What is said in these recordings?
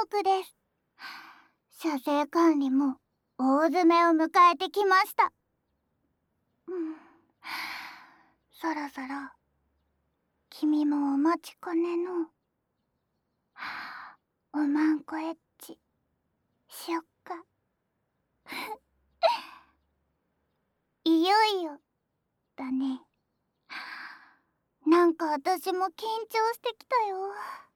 国です。射精管理も大詰めを迎えてきました。そろそろ君もお待ちかねのおまんこエッチしよっか。いよいよだね。なんか私も緊張してきたよ。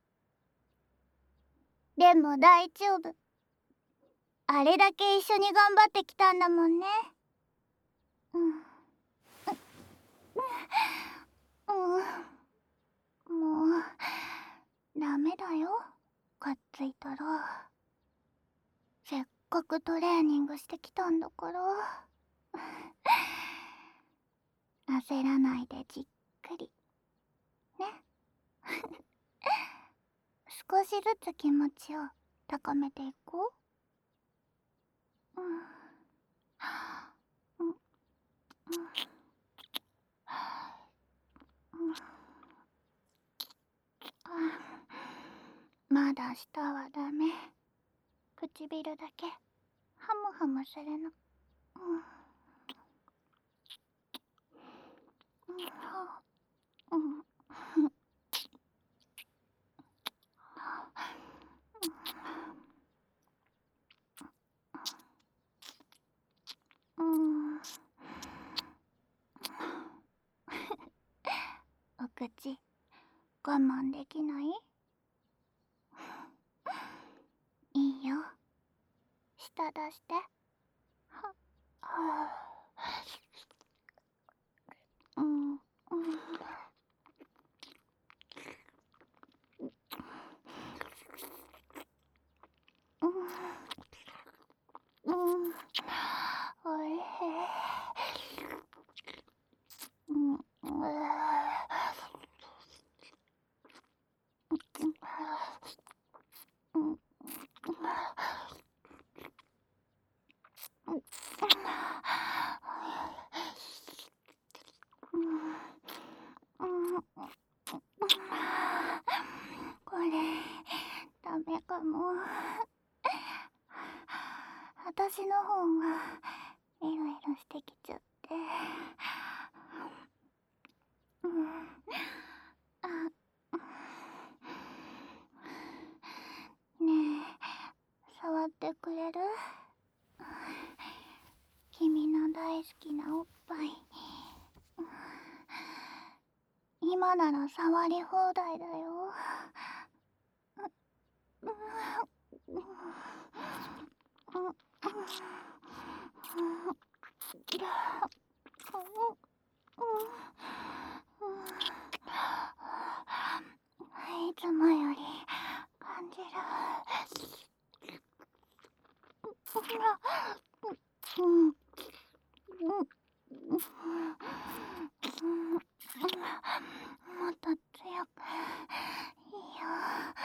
でも大丈夫。あれだけ一緒に頑張ってきたんだもんね。もうダメだよ、かっついたら。せっかくトレーニングしてきたんだから。焦らないでじっくりね。少しずつ気持ちを高めていこう。まだ舌はダメ。唇だけハムハムするの。お口我慢できない？いいよ、舌出して。おいしい。これダメかも。私の方がイライラしてきちゃって。ねえ、触ってくれる？君の大好きなおっぱい。今なら触り放題だよ。いつもより感じる。もっと強くいいよ。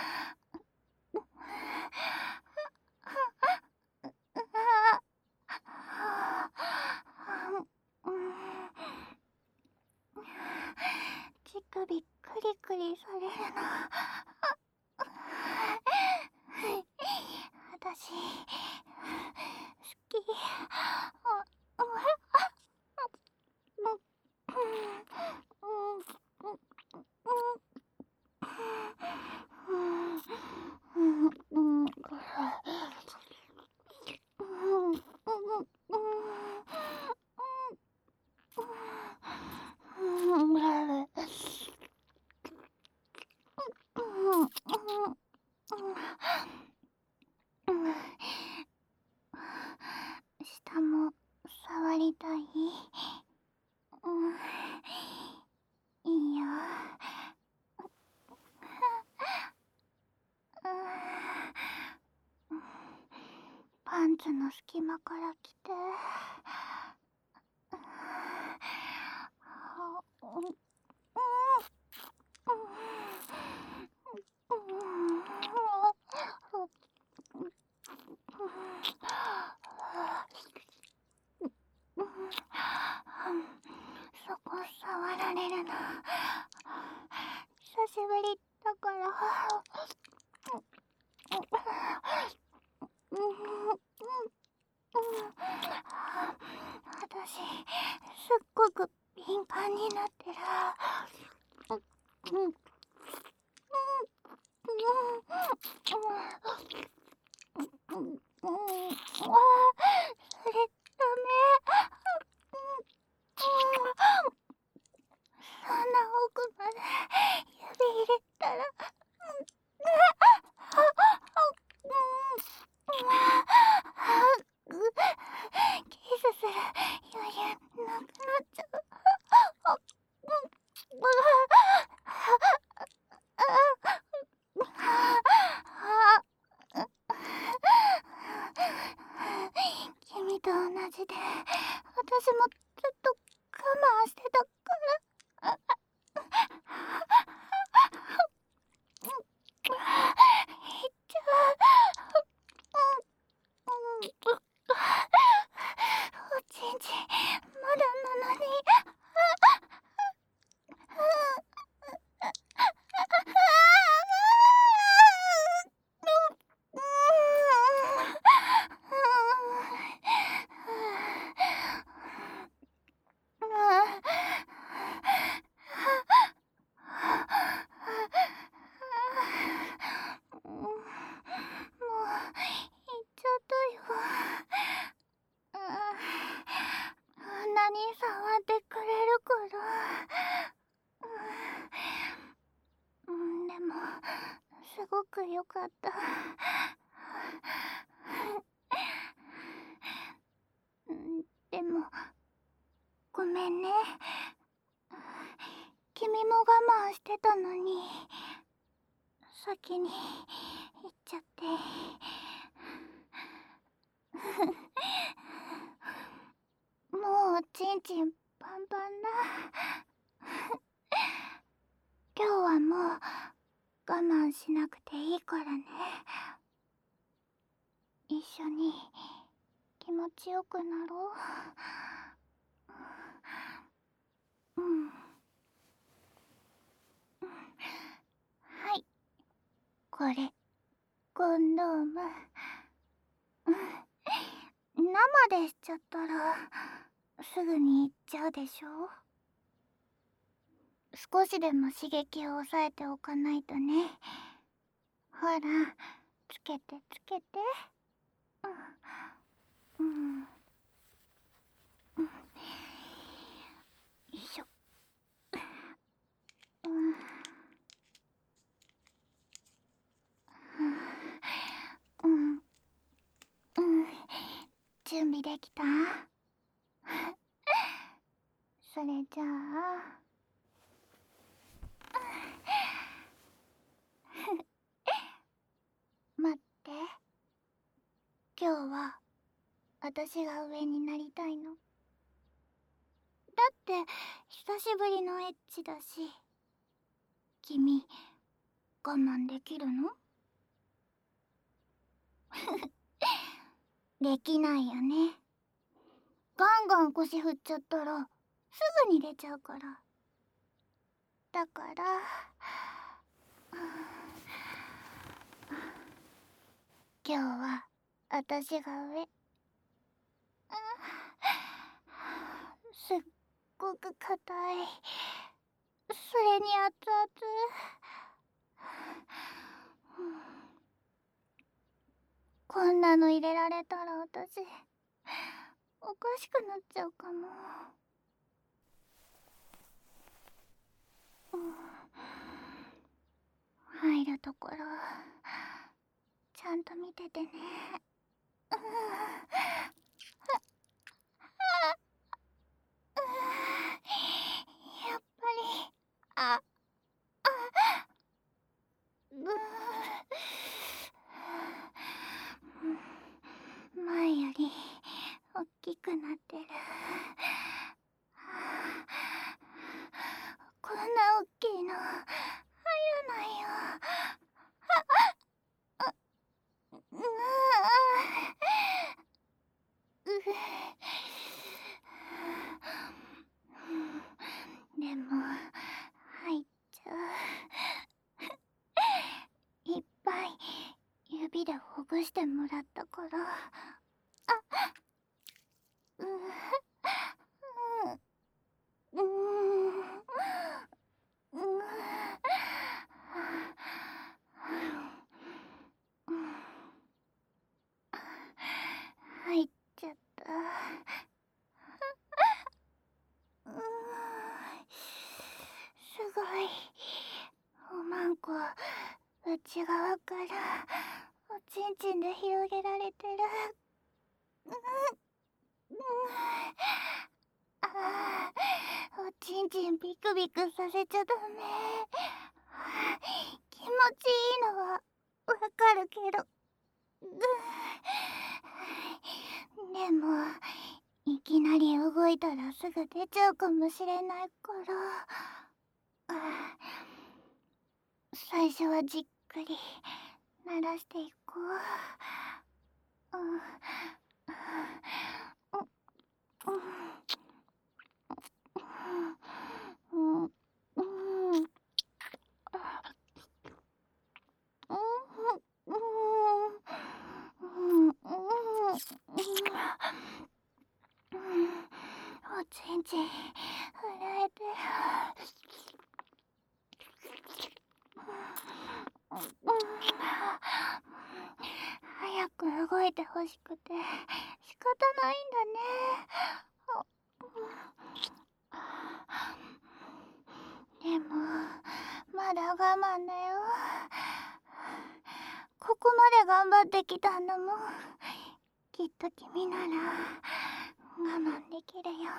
乳首クリクリされるの。私好き。下も触りたい？いいよ。パンツの隙間から来て。そこ触られるの久しぶりだから。 ンになってる。それダメ。そんな奥まで指入れたらキスする余裕なくなっちゃう。君と同じで私もずっと我慢してたから。言っちゃう。おちんちんまだなのに。もう行っちゃったよ。何触ってくれるから。でもすごく良かった。でもごめんね。君も我慢してたのに先に行っちゃって。もうちんちんパンパンだ。今日はもう我慢しなくていいからね。一緒に気持ちよくなろう。はい、これコンドーム。生でしちゃったらすぐに行っちゃうでしょ。少しでも刺激を抑えておかないとね。ほら、つけてつけて。よいしょ。準備できた？それじゃあ待って。今日は私が上になりたいの。だって久しぶりのエッチだし。君我慢できるの？できないよね。ガンガン腰振っちゃったらすぐに出ちゃうから。だから今日は私が上。すっごく硬い。それに熱々。こんなの入れられたら私おかしくなっちゃうかも。入るところちゃんと見ててね。やっぱり前より大きくなってる。こんな大きいの入らないよ。でも入っちゃう。いっぱい指でほぐしてもらったから。 内側からおちんちんで広げられてる。ああ、おちんちんビクビクさせちゃダメ。気持ちいいのはわかるけど。でもいきなり動いたらすぐ出ちゃうかもしれないから、最初はじっくり慣らしていこう。おちんちん震えて早く動いてほしくて仕方ないんだね。でもまだ我慢だよ。ここまで頑張ってきたんだもん。きっと君なら我慢できるよ。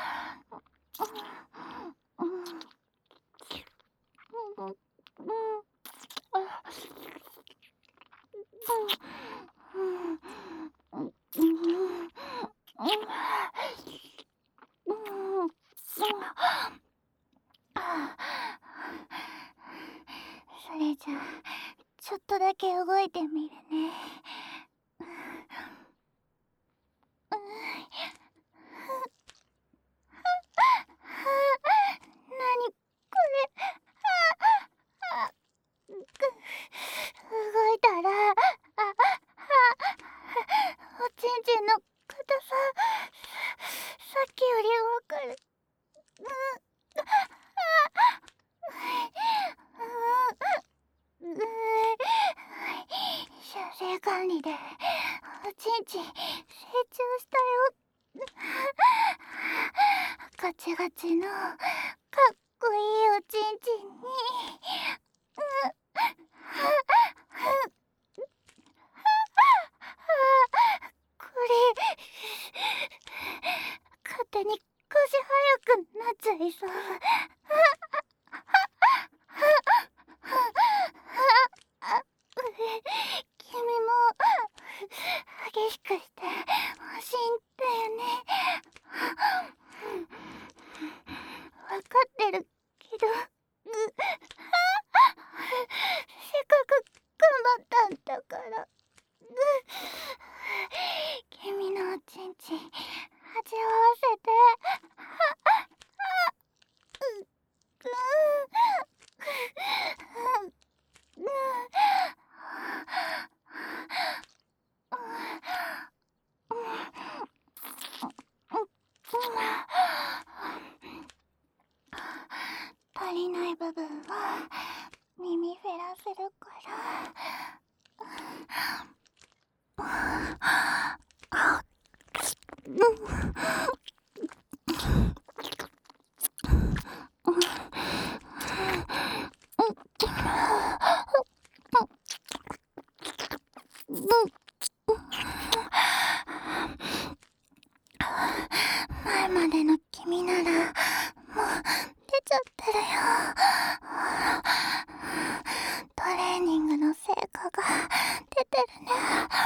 それじゃちょっとだけ動いてみるね。なにこれ。動いたらおちんちんの硬ささっきよりわかる。修正管理でおちんちん成長したよ。ガチガチのかっこいいおちんちんにこれ勝手に腰速くなっちゃいそう。君も激しくしてほしいんだよね。わかってるけど、せっかく頑張ったんだから。君のおちんちん味わわせて。足りない部分は耳フェラするから。前までの君ならもう出ちゃってるよ。トレーニングの成果が出てるね。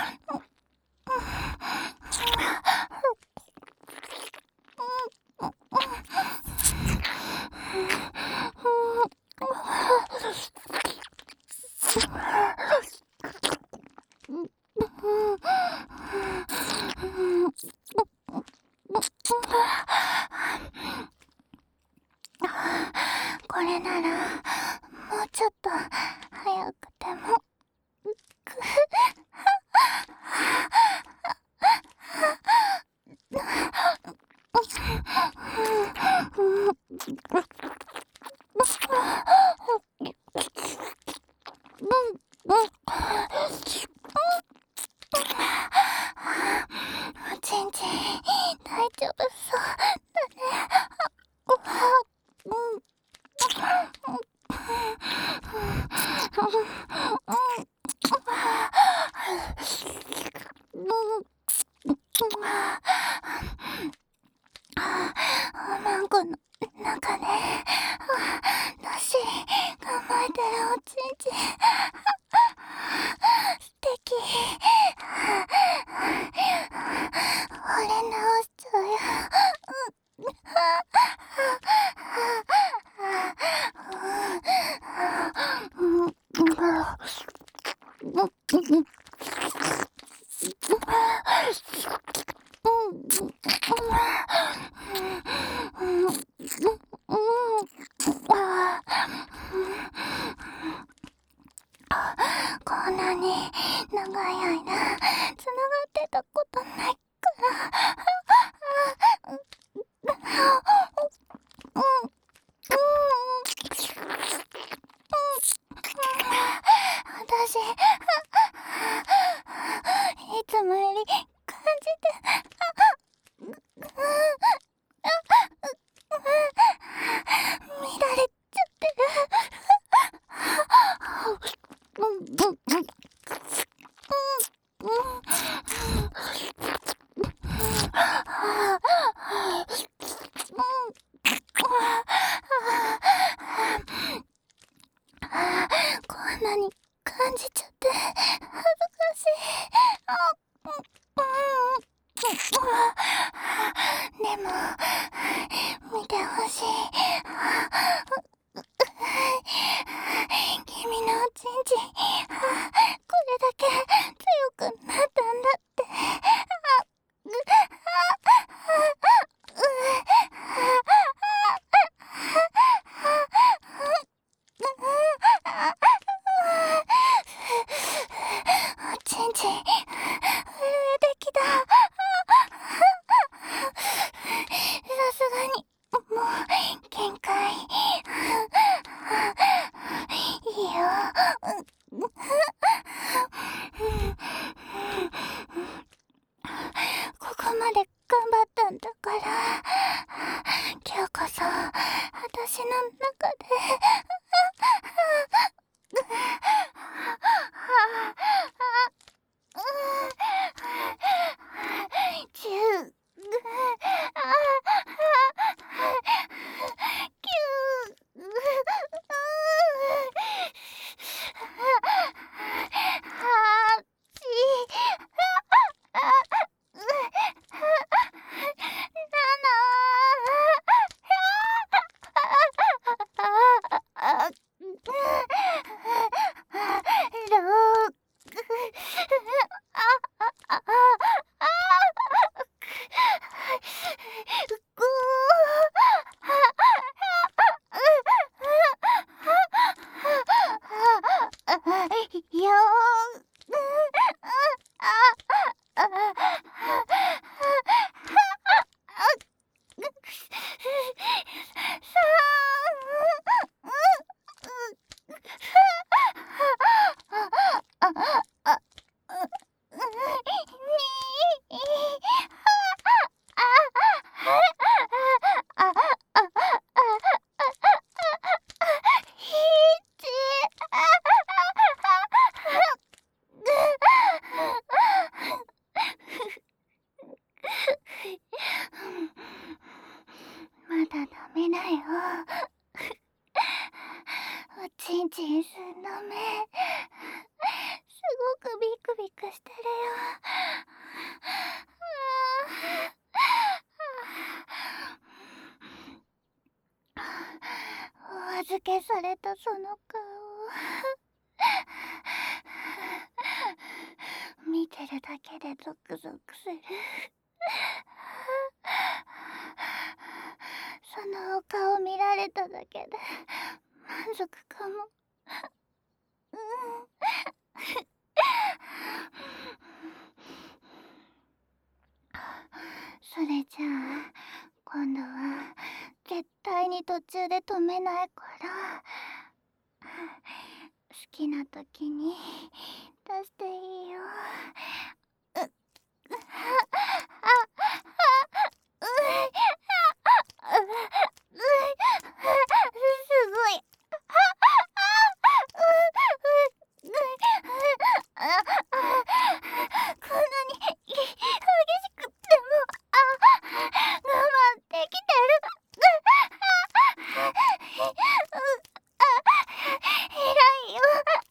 これならもうちょっと早くても。おちんちん大丈夫そうだね。 なに感じちゃって恥ずかしい。でも見てほしい。君のおちんちん、これだけ強くなったんだって。おちんちん震えてきた。さすがにもう限界。いいよ。ここまで頑張ったんだから、今日こそ私の中でチューキューまだダメだよ。おちんちんすんの目、すごくビクビクしてるよ。お預けされたその顔、見てるだけでゾクゾクする。そのお顔見られただけで満足かも。それじゃあ今度は絶対に途中で止めないから、好きな時に出していいよ。すごい。こんなに激しくっても我慢できてる。偉いよ。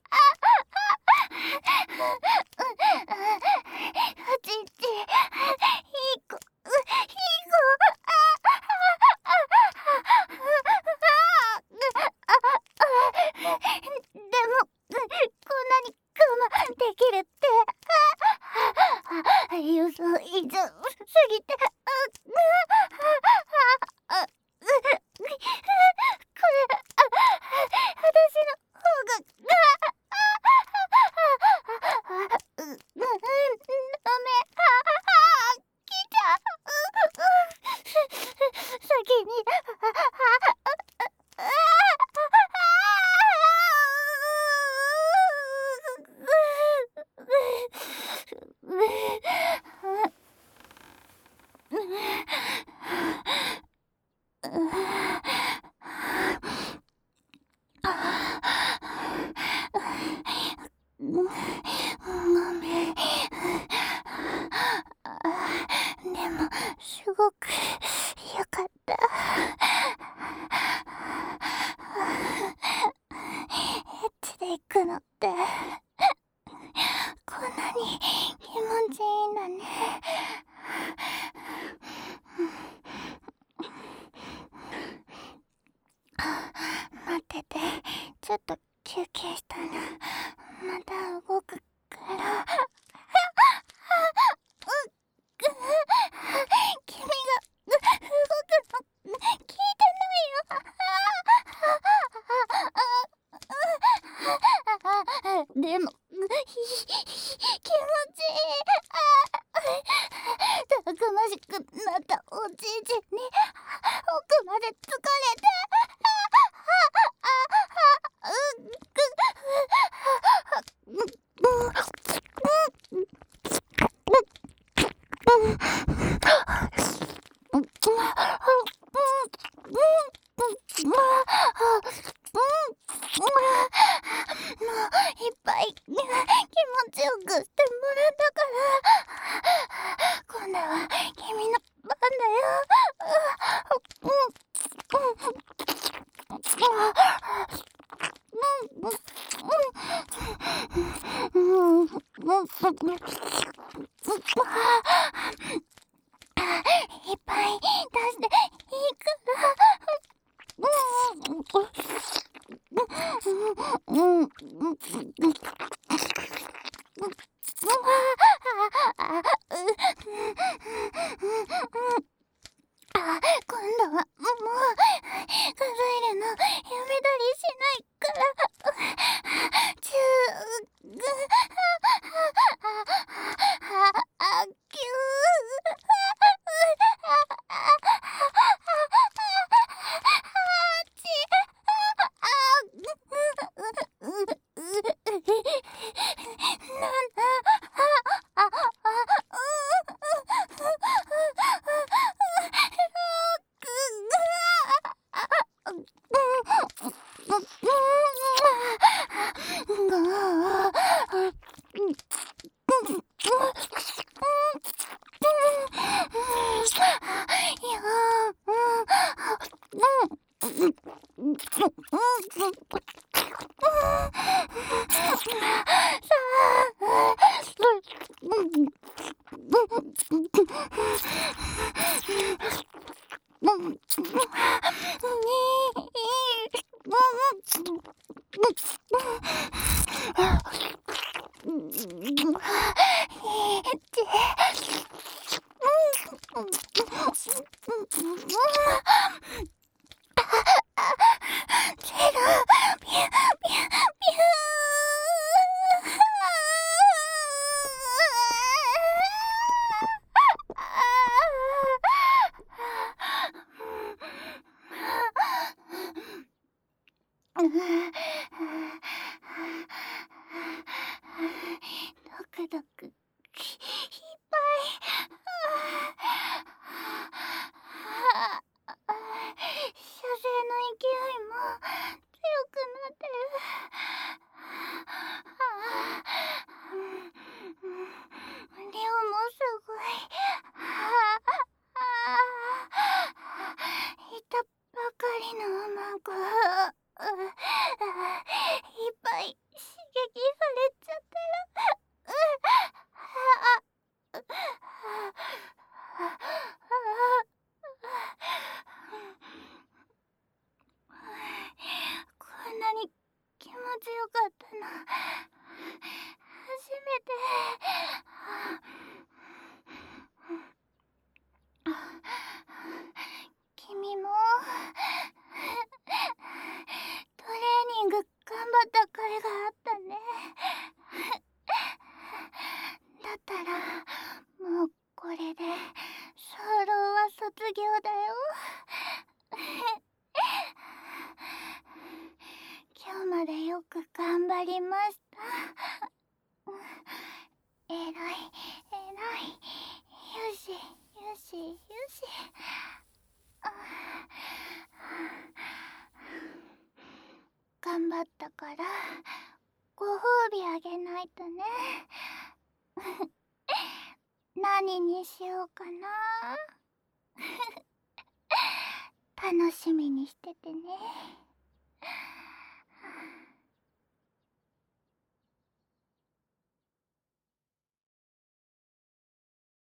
おちんちん、いい子、いい子。でもこんなに我慢できるって予想以上すぎて、これ私の方がダメ、来ちゃう。先にごめん。でもすごくよかった。エッチで行くのってこんなに気持ちいいんだね。待ってて、ちょっと休憩したらまた動くから。君が動くの聞いてないよ。でも気持ちいい。たくましくなったおじいちに奥まで疲れていっぱい気持ちよくしてもらったから、今度は君の番だよ。いっぱい出していいから。今度はもう数えるのやめたりしないから。チューグキュドクドクいっぱい。射精の勢いも強くなってる。量もすごい。いたばかりのマグいっぱい刺激されちゃってる。こんなに気持ちよかったの初めて。君もトレーニング頑張った甲斐があったね。だったらもうこれで早漏は卒業だよ。今日までよく頑張りました。えらいえらい。よしよしよし。頑張ったからご褒美あげないとね。何にしようかな。楽しみにしててね。